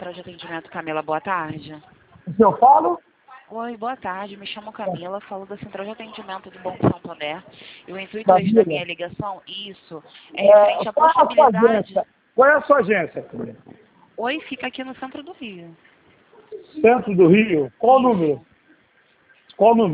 Central de Atendimento, Camila, boa tarde. O que eu falo? Oi, boa tarde, me chamo Camila, falo da Central de Atendimento do Banco Santo André. E o intuito hoje da minha ligação, isso, é referente à possibilidade... Qual é a sua agência, Camila? Oi, fica aqui no centro do Rio. Centro do Rio? Qual o número? Qual o número?